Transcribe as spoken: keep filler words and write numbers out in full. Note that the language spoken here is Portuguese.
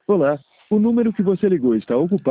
Olá, o número que você ligou está ocupado.